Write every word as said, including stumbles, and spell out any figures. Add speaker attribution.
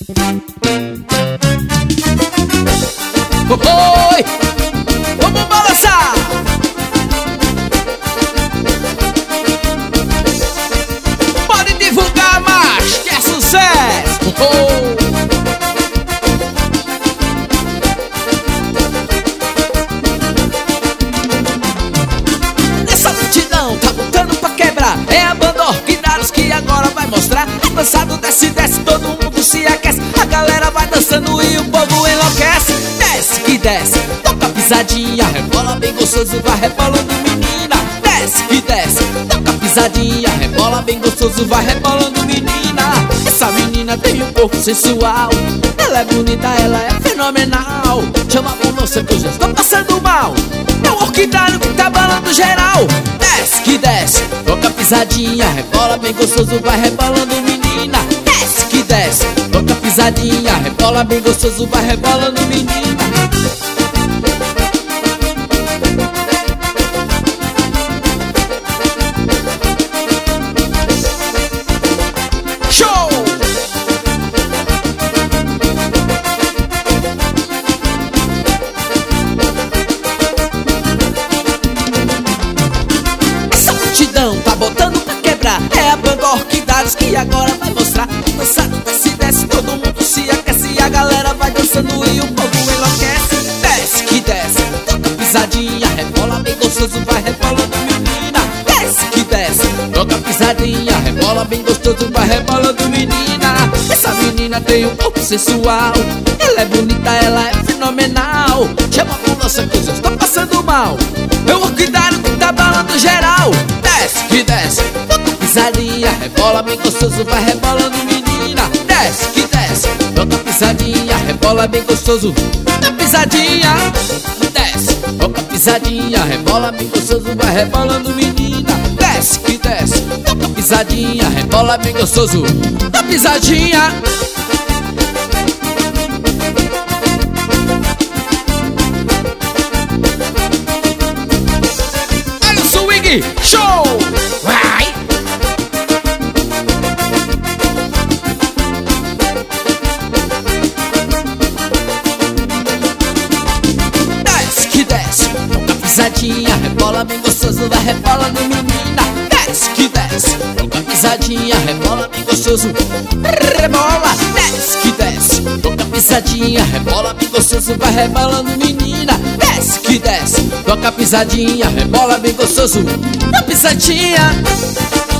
Speaker 1: Oi, vamos balançar. Pode divulgar mais, que é sucesso. Oh. Essa multidão tá botando pra quebrar. É a banda Orquidários que agora vai mostrar. É dançado, desce, desce, todo mundo se aquece. A galera vai dançando e o povo enlouquece. Desce que desce, toca pisadinha, rebola bem gostoso, vai rebolando menina. Desce que desce, toca pisadinha, rebola bem gostoso, vai rebolando menina. Essa menina tem um corpo sensual, ela é bonita, ela é fenomenal. Chama por você que eu já estou passando mal. É o Orquidário que tá balando geral. Desce que desce, toca pisadinha, rebola bem gostoso, vai rebolando menina. Desce que desce, toca pisadinha, rebola bem gostoso, vai rebolando menina. Show! Essa multidão tá botando pra quebrar. É a banda Orquidários que agora vai mostrar. Dançado, desce, desce, todo mundo se aquece. E a galera vai dançando e o povo enlouquece. Desce que desce, toca pisadinha, rebola bem gostoso, vai rebolando menina. Desce que desce, toca pisadinha, rebola bem gostoso, vai rebolando menina. Essa menina tem um corpo sensual, ela é bonita, ela é fenomenal. Chama por nossa coisa, estou passando mal. É o Orquidário que tá balando geral. Desce que desce, toca pisadinha, rebola bem gostoso, vai rebolando menina. Desce que desce, toca pisadinha, rebola bem gostoso. Toca pisadinha, desce, toca pisadinha, rebola bem gostoso, vai rebolando menina. Desce que desce, toca pisadinha, rebola bem gostoso. Toca pisadinha. Olha o swing, show! Vai! Desce que desce, toca pisadinha, rebola bem gostoso, vai rebolando menina. Desce que desce, toca pisadinha, rebola bem gostoso. Rebola, desce que desce, toca pisadinha, rebola bem gostoso, vai rebolando menina. Desce que desce, toca pisadinha, rebola bem gostoso. Toca pisadinha.